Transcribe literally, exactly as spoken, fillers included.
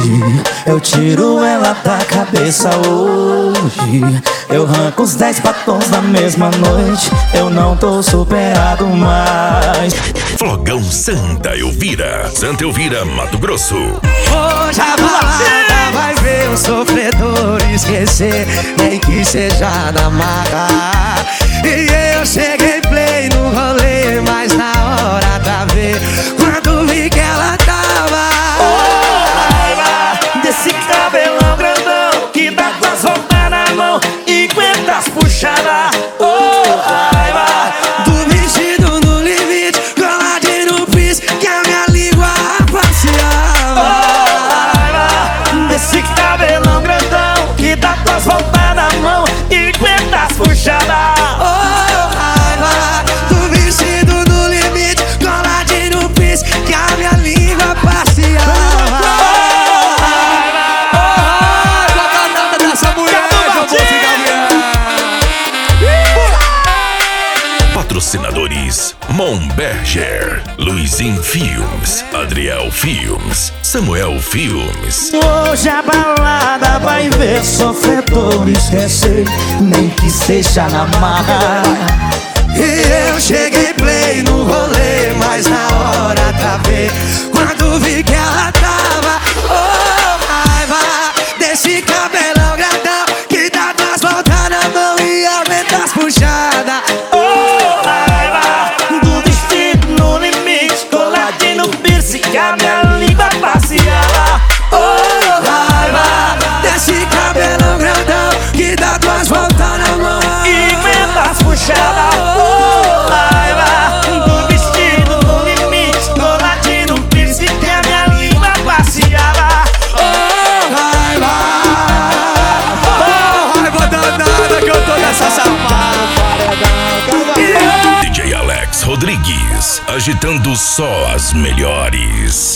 eu tiro ela da cabeça hoje. Eu arranco os dez batons na mesma noite. Eu não tô superado mais. Flogão Santa Elvira, Santa Elvira, Mato Grosso. Hoje a balada vai ver o sofredor esquecer, nem que seja na marra. E eu cheguei play no rolê, mas na hora da ver, quando vi que ela tava, oh, raiva desse cabelão grandão que dá com as voltas na mão e aguenta as puxadas. Oh, raiva do vestido no limite, coladinho no piso, que a minha língua passeava. Oh, raiva desse cabelão grandão que dá com as voltas na mão e aguenta as puxadas. Patrocinadores: Monberger, Luizinho Filmes, Adriel Filmes, Samuel Filmes. Hoje a balada vai ver sofredor esquecer, nem que seja na marra. E eu cheguei play no rolê, mas na hora da ver, quando vi que ela tava, oh, raiva desse cabelão grandão que dá duas voltas na mão e aumenta as puxadas. Oh, raiva do vestido no limite, coladinho no piercing, que a minha língua passeava. Oh, raiva desse cabelão grandão que dá duas voltas na mão e aumenta as puxadas. Oh, raiva do vestido no limite, coladinho no piercing, que a minha língua passeava. Oh, raiva, oh, raiva danada que eu tô nessa safada. D J Alex Rodrigues, agitando só as melhores.